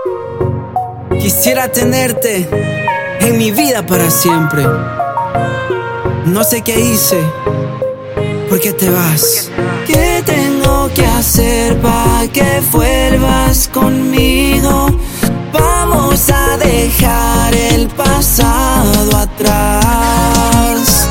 Quisiera tenerte en mi vida para siempre. No sé qué hice, ¿por qué te vas? ¿Qué tengo que hacer para que vuelvas conmigo? Vamos a dejar el pasado atrás.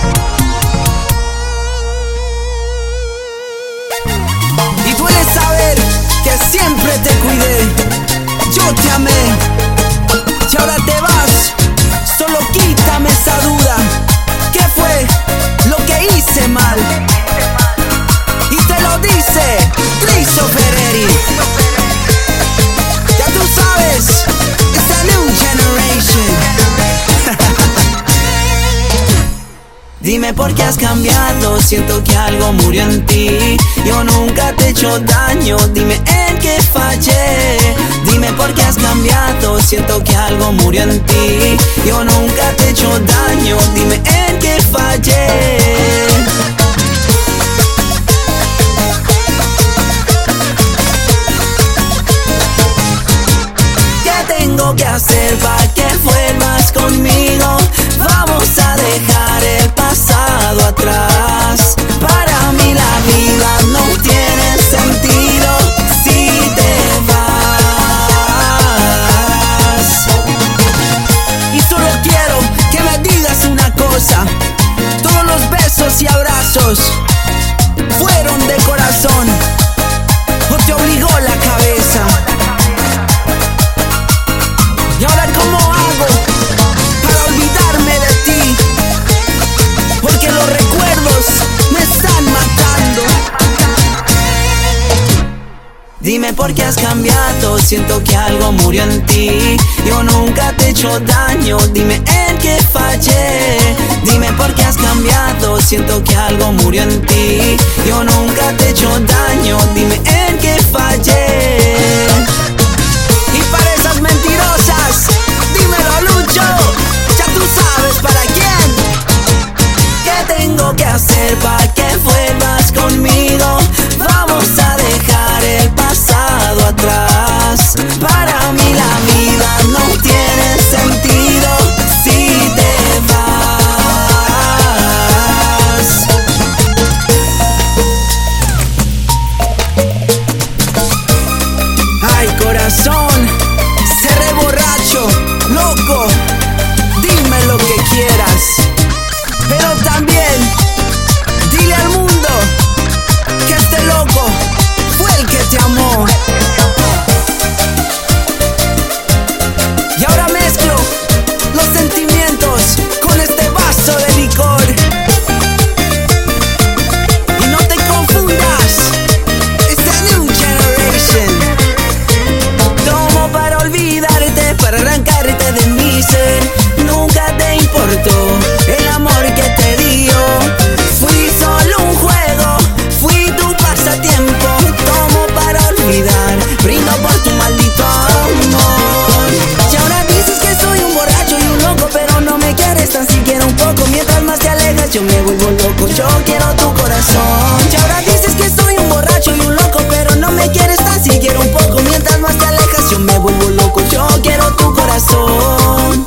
Y duele saber que siempre te cuidé, yo te amé, y ahora te vas. Solo quítame esa duda, ¿qué fue lo que hice mal? Y te lo dice Rizzo Ferreri. Ya tú sabes, it's the new generation. Dime por qué has cambiado, siento que algo murió en ti. Yo nunca te he hecho daño, dime en qué fallé. Dime por qué has cambiado, siento que algo murió en ti. Yo nunca te he hecho daño, dime en qué fallé. ¿Qué tengo que hacer para que vuelvas conmigo? Vamos a dejar el pasado atrás. Para mí la vida no tiene sentido si te vas. Y solo quiero que me digas una cosa: todos los besos y abrazos fueron de corazón o te obligó la cabeza. Y ahora ¿cómo hago para olvidarme de ti? Porque los recuerdos me están matando. Dime por qué has cambiado, siento que algo murió en ti. Yo nunca te he hecho daño, dime en qué fallé. Dime por qué has cambiado, siento que algo murió en ti. Yo nunca te he hecho daño, dime en qué fallé. Y para esas mentirosas, dímelo Lucho, ya tú sabes para quién. ¿Qué tengo que hacer para que vuelvas conmigo? Vamos a dejar el pasado atrás. Para mí la vida no tiene sentido si te vas. Ay, corazón, seré borracho, loco, dime lo que quieras, pero también dile al mundo que este loco fue el que te amó. Y ahora mezclo los sentimientos con este vaso de licor. Y no te confundas, it's the new generation. Tomo para olvidarte, para arrancarte de mi ser. Nunca te importó el amor que te dio. Fui solo un juego, fui tu pasatiempo. Tomo para olvidar, brindo por tu maldito amor. Y ahora dices que soy un borracho y un loco, pero no me quieres tan siquiera un poco. Mientras más te alejas yo me vuelvo loco, yo quiero tu corazón. Y ahora dices que soy un borracho y un loco, pero no me quieres tan siquiera un poco. Mientras más te alejas yo me vuelvo loco, yo quiero tu corazón.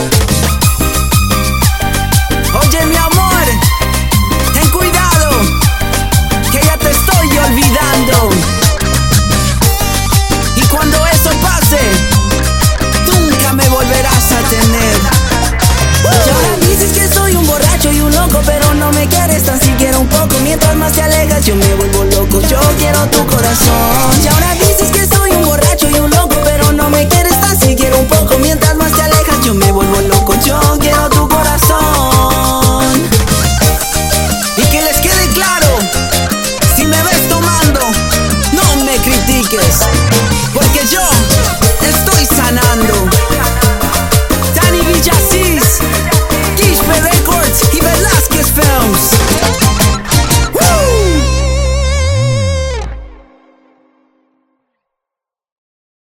Oye mi amor, ten cuidado, que ya te estoy olvidando. Y cuando eso pase, nunca me volverás a tener. Y ahora dices que soy un borracho y un loco, pero no me quieres tan siquiera un poco. Mientras más te alejas yo me vuelvo loco, yo quiero tu corazón.